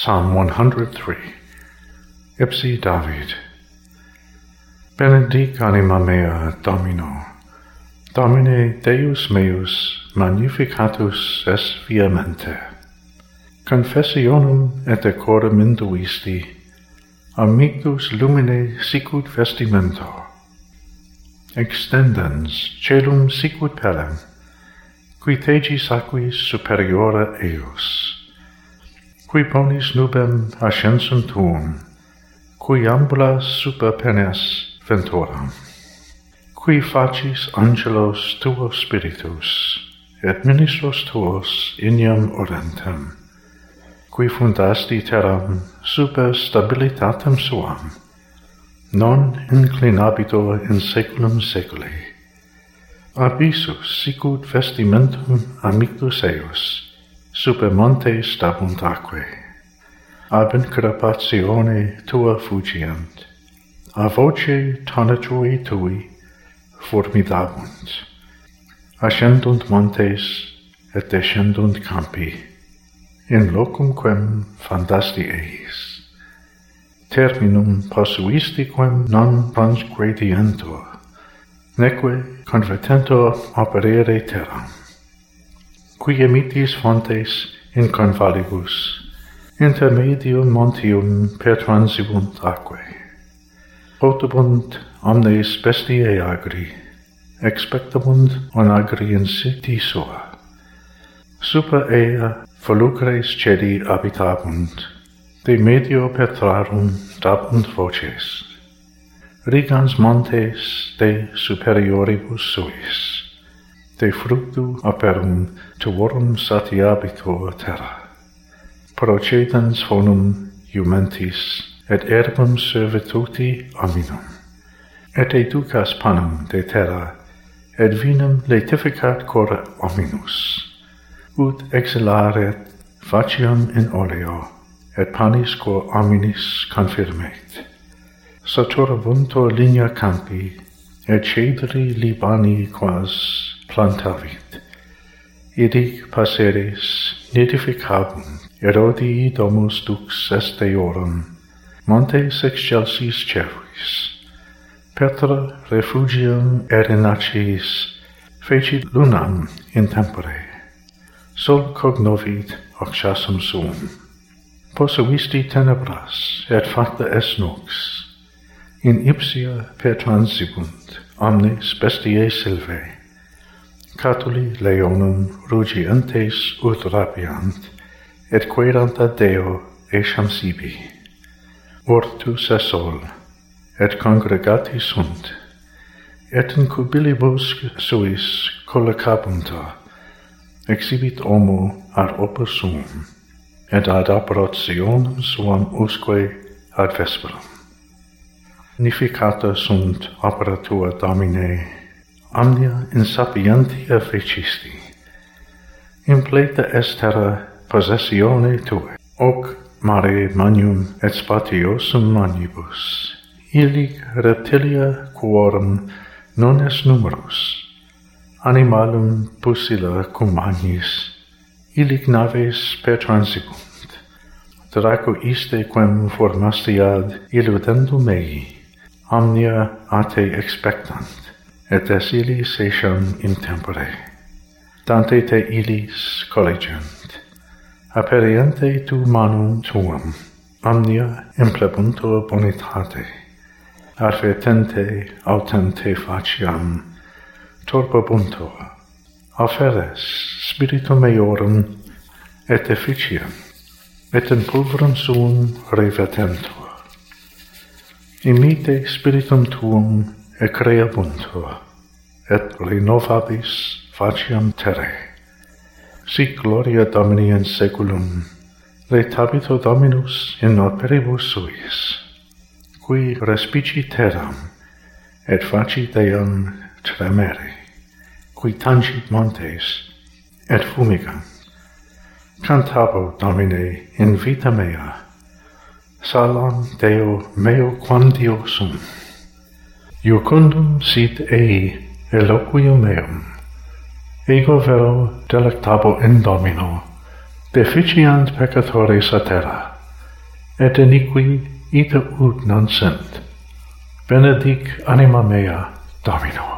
Psalm 103. Ipsi David. Benedic anima mea Domino. Domine Deus meus, magnificatus es viamente. Confessionum et decorum induisti, amictus lumine sicut vestimento. Extendens celum sicut pellem, qui tegis aquis superiora eos. Qui ponis nubem ascensum tuum, qui ambulas super pennes ventoram. Qui facis angelos tuos spiritus, et ministros tuos iniam orentem. Qui fundasti terram super stabilitatem suam, non inclinabitur in saeculum saeculi. Abyssus sicut vestimentum amictus eos, super montes dabunt aquae. Ab increpatione tua fugient, a voce tonatui tui formidabunt. Ascendunt montes et descendunt campi, in locum quem fandasti eis. Terminum posuisti quem non transgredientur, neque convertentur operere terram. Qui emitis fontes in convalibus, intermedium montium pertransibunt aquae. Potabunt omnes bestiae agri, expectabunt onagri in siti sua. Super ea volucres cedi habitabunt, de medio petrarum dabunt voces. Rigans montes de superioribus suis, de fructu operum tuorum satiabitur terra. Procedens fonum iumentis, et erbum servituti hominum. Et educas panem de terra, et vinum laetificat cor hominus. Ut exilaret faciam in oleo, et panis cor hominis confirmet. Saturabuntur linea campi, et cedri Libani quas plantavit. Idic passeres nidificabunt, erodii domus dux est eorum, montes excelsis cervis. Petra refugium erinacis fecit lunam in tempore. Sol cognovit oxasum suum. Posuisti tenebras, et facta est nux. In ipsia pertransibunt omnes bestiae silvae. Catuli leonum rugientes ut rapiant, et querant ad Deo etiam sibi. Ortus est sol, et congregati sunt, et in cubilibus suis collocabuntur, exhibit homo ad opus suum, et ad operationem suam usque ad vesperam. Nificata sunt opera tua, Domine, omnia insapientia fecisti. Impleta est terra possessione tuae, hoc mare magnum et spatiosum manibus. Illic reptilia quorum non est numerus, animalum pusilla cum magnis, illic naves pertransibunt. Draco iste quem formastiad illudendum mei, omnia a te expectant, et es illis etiam in tempore. Dante te illis collegent. Aperiente tu manum tuum, omnia implebuntur bonitate. Advertente autente faciam, turbabuntur. Offeres spiritum eorum et efficiam, et in pulverum suum revertentur. Imite spiritum tuum et creabuntur, et renovabis faciam terrae. Sic gloria Domini in saeculum, laetabitur Dominus in operibus suis, qui respici terram, et faci Deum tremere, qui tangit montes, et fumigant. Cantabo, Domine, in vita mea, salam Deo meo quam diosum. Iucundum sit ei eloquium meum, ego vero delectabo in Domino, deficiant peccatoris a terra, et iniqui ita ut non sint. Benedic anima mea Domino.